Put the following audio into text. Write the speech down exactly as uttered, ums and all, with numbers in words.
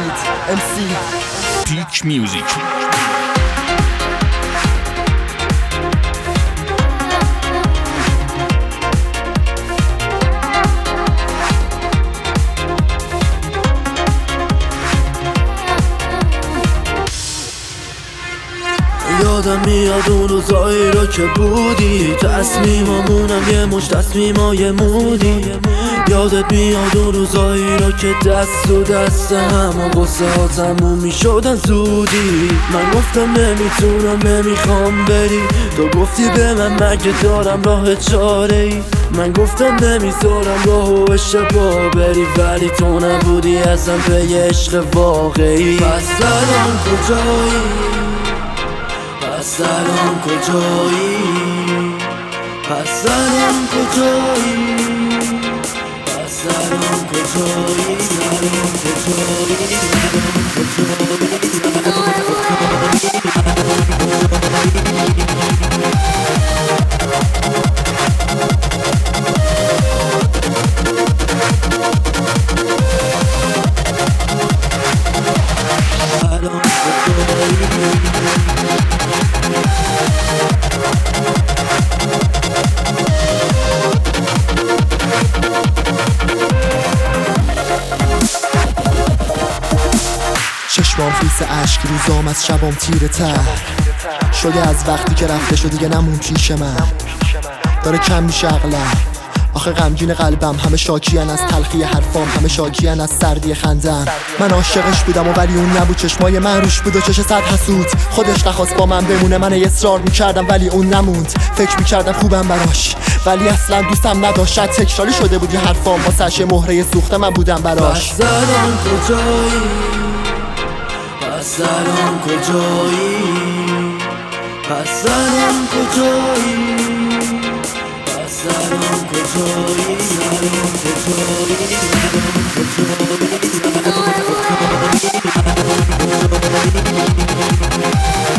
وحید ام سی پیک میوزیک. یادم میاد اون روزایی رو که بودی، تصمیمامونم یه مش تصمیمای مودی. یادت میاد اون روزایی رو که دست و دست هم و غصه ها تموم میشدن زودی. من گفتم نمیتونم نمیخوام بری، تو گفتی به من مگه دارم راه چاره ای. من گفتم نمیذارم راهو اشتباه بری، ولی تو نبودی ازم به یه عشق واقعی. پس الان کجایی؟ پس الان کجایی؟ پس الان کجایی؟ پس الان کجایی؟ الان کجایی؟ الان چشمام خیس اشک، روزام از شبام تیره تر شده از وقتی که رفته شد دیگه نمون پیش من. داره کم میشه عقلم، آخه غمگین قلبم، همه شاکیان از تلخی حرفام، همه شاکیان از سردی خندم. من عاشقش بودم و ولی اون نبود، چشمای من روش بود و چش صد حسود. خودش نخواست با من بمونه، من اصرار میکردم ولی اون نموند. فکر میکردم خوبم براش ولی اصلا دوستم نداشت. شاید تکراری شده بود یه حرفام، واسه مهره سوخته من بودم براش. پس الان کجایی؟ پس الان کجایی؟ پس الان کجایی؟ پس الان کجایی؟ الان کجایی؟ الان کجایی؟